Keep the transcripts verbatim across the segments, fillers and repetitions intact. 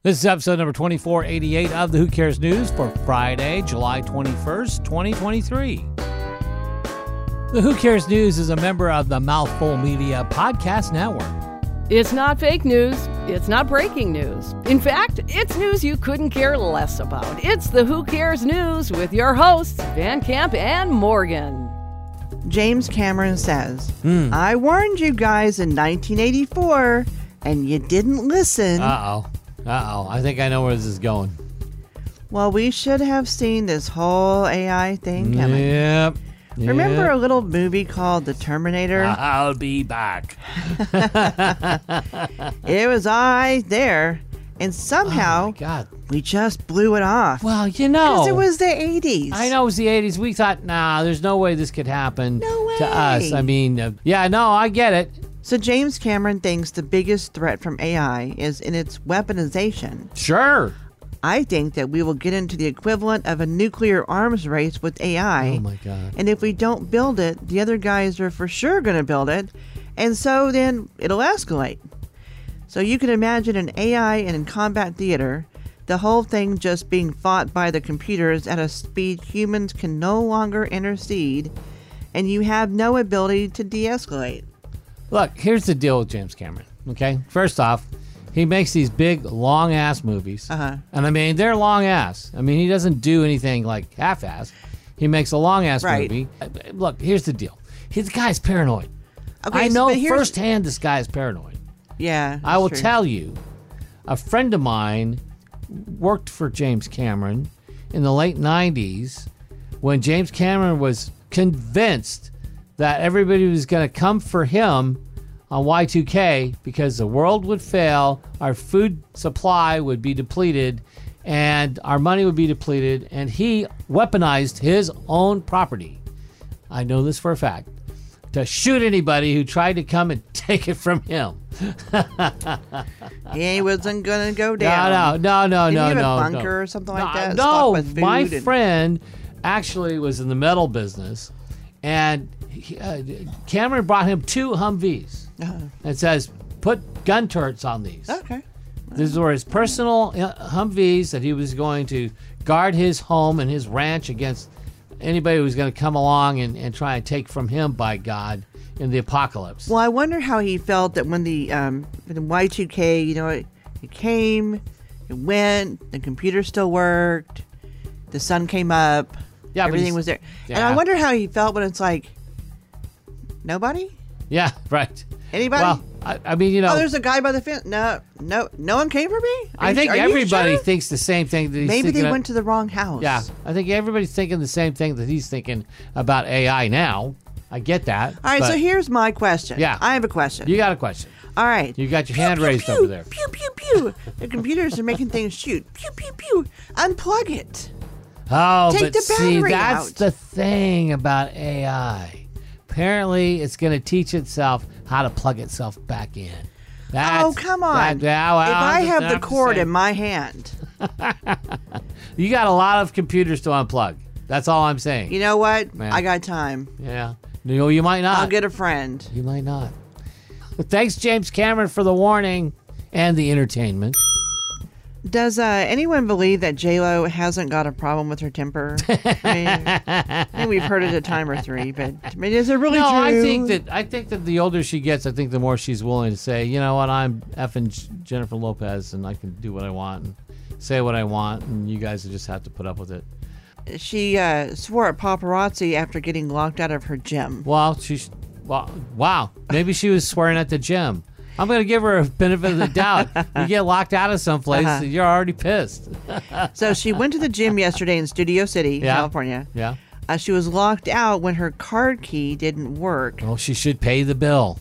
This is episode number twenty-four eighty-eight of the Who Cares News for Friday, July twenty-first, twenty twenty-three. The Who Cares News is a member of the Mouthful Media Podcast Network. It's not fake news. It's not breaking news. In fact, it's news you couldn't care less about. It's the Who Cares News with your hosts, Van Camp and Morgan. James Cameron says, Mm. I warned you guys in nineteen eighty-four, and you didn't listen. Uh-oh. Uh-oh. I think I know where this is going. Well, we should have seen this whole A I thing coming. Yep. Remember yep. a little movie called The Terminator? I'll be back. It was I there, and Oh, somehow my God. we just blew it off. Well, you know. Because it was the eighties. I know it was the eighties. We thought, nah, there's no way this could happen No to us. way. I mean, uh, yeah, no, I get it. So James Cameron thinks the biggest threat from A I is in its weaponization. Sure. I think that we will get into the equivalent of a nuclear arms race with A I. Oh, my God. And if we don't build it, the other guys are for sure going to build it. And so then it'll escalate. So you can imagine an A I in combat theater, the whole thing just being fought by the computers at a speed humans can no longer intercede, and you have no ability to de-escalate. Look, here's the deal with James Cameron, okay? First off, he makes these big, long-ass movies. Uh-huh. And, I mean, they're long-ass. I mean, he doesn't do anything, like, half-ass. He makes a long-ass Right. movie. Uh, Look, here's the deal. He, the guy's paranoid. Okay, I so- know but here's- firsthand this guy is paranoid. Yeah. I will that's true. tell you, a friend of mine worked for James Cameron in the late nineties when James Cameron was convinced that everybody was going to come for him on Y two K because the world would fail, our food supply would be depleted, and our money would be depleted, and he weaponized his own property. I know this for a fact. To shoot anybody who tried to come and take it from him. He wasn't going to go No, down. no, no, no, Did no, he have a no. bunker no. or something like No, that? No, Stocked with my food and- friend actually was in the metal business, and he, uh, Cameron brought him two Humvees. Uh-huh. It says, put gun turrets on these. Okay. These were his personal uh, Humvees that he was going to guard his home and his ranch against anybody who was going to come along and, and try and take from him, by God, in the apocalypse. Well, I wonder how he felt that when the um, the Y two K, you know, it, it came, it went, the computer still worked, the sun came up, Yeah, but everything he's- was there. And yeah. I wonder how he felt when it's like, nobody? Yeah, right. Anybody? Well, I, I mean, you know, Oh, there's a guy by the fence. No, no, no one came for me? Are I you- think are you everybody sure? thinks the same thing. That he's Maybe thinking they of- went to the wrong house. Yeah, I think everybody's thinking the same thing that he's thinking about A I now. I get that. All right, but so here's my question. Yeah. I have a question. you got a question. All right. You got your Pew, hand pew, raised pew, over there. Pew, pew, pew. The computers are making things shoot. Pew, pew, pew. Unplug it. Oh, Take but the see, battery that's out. the thing about A I. Apparently, it's going to teach itself how to plug itself back in. That's, Oh, come on. That, yeah, well, if I I'm just- have I'm the just cord saying. in my hand, You got a lot of computers to unplug. That's all I'm saying. you know what? Man. I got time. Yeah. No, you might not. I'll get a friend. You might not. But thanks, James Cameron, for the warning and the entertainment. Does uh, anyone believe that J-Lo hasn't got a problem with her temper? I mean, I think we've heard it a time or three, but I mean, is it really No, true? I think that I think that the older she gets, I think the more she's willing to say, you know what, I'm effing J- Jennifer Lopez, and I can do what I want and say what I want, and you guys just have to put up with it. She uh, swore at paparazzi after getting locked out of her gym. Well, she's well, wow. Maybe she was swearing at the gym. I'm going to give her a benefit of the doubt. You get locked out of someplace, Uh-huh. you're already pissed. So she went to the gym yesterday in Studio City, Yeah. California. Yeah. Uh, she was locked out when her card key didn't work. Well, she should pay the bill.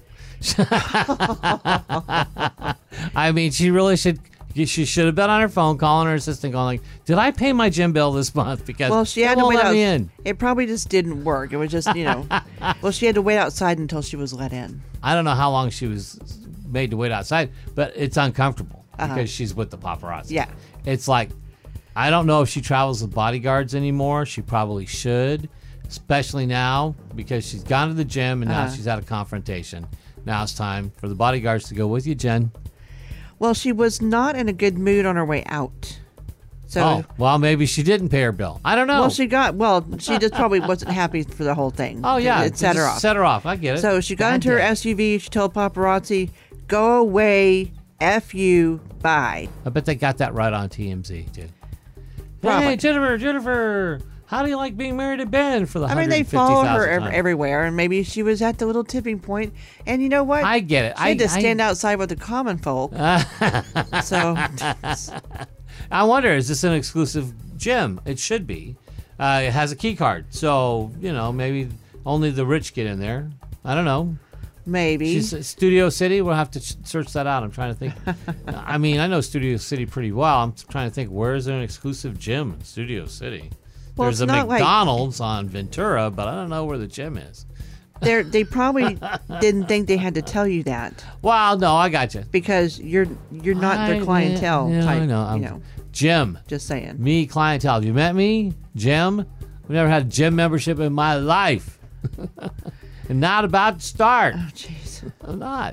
I mean, she really should. She should have been on her phone calling her assistant, going like, "Did I pay my gym bill this month?" Because Well, she they had to won't wait let out. me in. It probably just didn't work. It was just, you know. Well, she had to wait outside until she was let in. I don't know how long she was made to wait outside, but it's uncomfortable Uh-huh. because she's with the paparazzi. Yeah. It's like, I don't know if she travels with bodyguards anymore. She probably should, especially now because she's gone to the gym and now Uh-huh. she's had a confrontation. Now it's time for the bodyguards to go with you, Jen. Well, she was not in a good mood on her way out. So, oh, well, maybe she didn't pay her bill. I don't know. Well, she got, well, she just probably wasn't happy for the whole thing. Oh, yeah. It set her just off. Set her off. I get it. So she got Bad into her day. S U V. She told paparazzi, go away, F you, bye. I bet they got that right on T M Z, dude. Probably. Hey, Jennifer, Jennifer, how do you like being married to Ben for the I mean, they follow her ev- time? everywhere, and maybe she was at the little tipping point. And you know what? I get it. She had I, to stand I, outside with the common folk. So, I wonder, is this an exclusive gym? It should be. Uh, it has a key card. So, you know, maybe only the rich get in there. I don't know. maybe. She's Studio City. We'll have to ch- search that out. I'm trying to think. I mean, I know Studio City pretty well. I'm trying to think, where is there an exclusive gym in Studio City? Well, There's it's a not like- McDonald's on Ventura, but I don't know where the gym is. They're, they probably didn't think they had to tell you that Well, no, I got you. because you're you're not their I- clientele yeah, type. I know. I'm, You know, Jim. just saying. Me, clientele. Have you met me, Jim? I've never had a gym membership in my life. And not about to start. Oh, jeez. I'm not.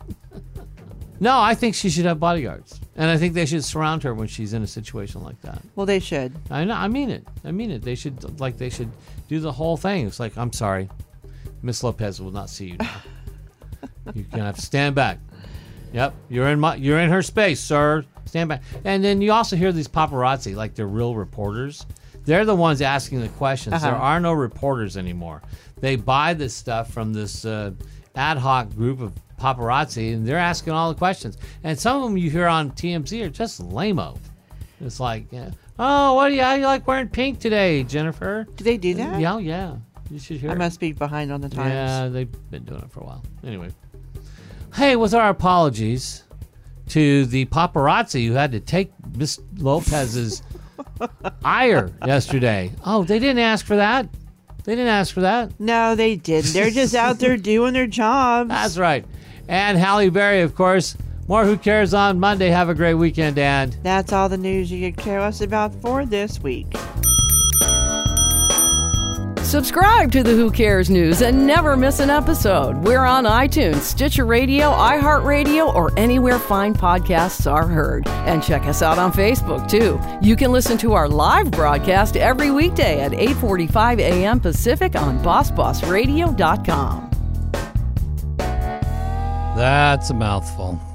No, I think she should have bodyguards. And I think they should surround her when she's in a situation like that. Well, they should. I know. I mean it. I mean it. They should, like, they should do the whole thing. It's like, I'm sorry, Miss Lopez will not see you now. You're gonna have to stand back. Yep, you're in my, you're in her space, sir. Stand back. And then you also hear these paparazzi, like they're real reporters. They're the ones asking the questions. Uh-huh. There are no reporters anymore. They buy this stuff from this uh, ad hoc group of paparazzi, and they're asking all the questions. And some of them you hear on T M Z are just lame-o. It's like, yeah, oh, what do you, how you like wearing pink today, Jennifer? Do they do that? Yeah, yeah. You should hear I it. must be behind on the times. Yeah, they've been doing it for a while. Anyway. Hey, with our apologies to the paparazzi who had to take Miss Lopez's ire yesterday. Oh, they didn't ask for that. They didn't ask for that. No, they didn't. They're just out there doing their jobs. That's right. And Halle Berry, of course. More Who Cares on Monday. Have a great weekend, and That's all the news you could care less about for this week. Subscribe to the Who Cares News and never miss an episode. We're on iTunes, Stitcher Radio, iHeartRadio, or anywhere fine podcasts are heard. And check us out on Facebook, too. You can listen to our live broadcast every weekday at eight forty-five a.m. Pacific on boss boss radio dot com. that's a mouthful.